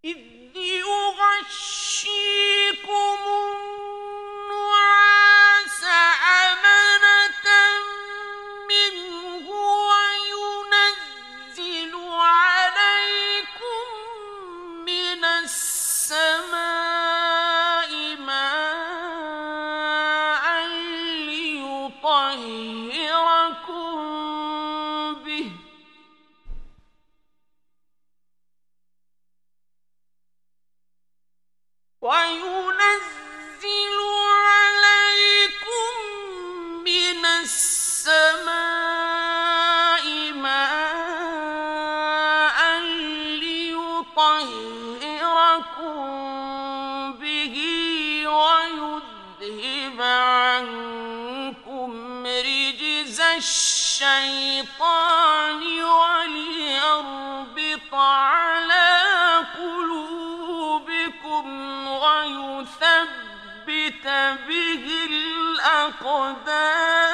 إذ يغشيكم النعاس أمنة منه وينزل عليكم من السماء ماء ليطهركم به وينزل عليكم من السماء ماء ليطهركم به ويذهب عنكم رجز الشيطان وليربط على قلوبكم ويثبت به الأقدام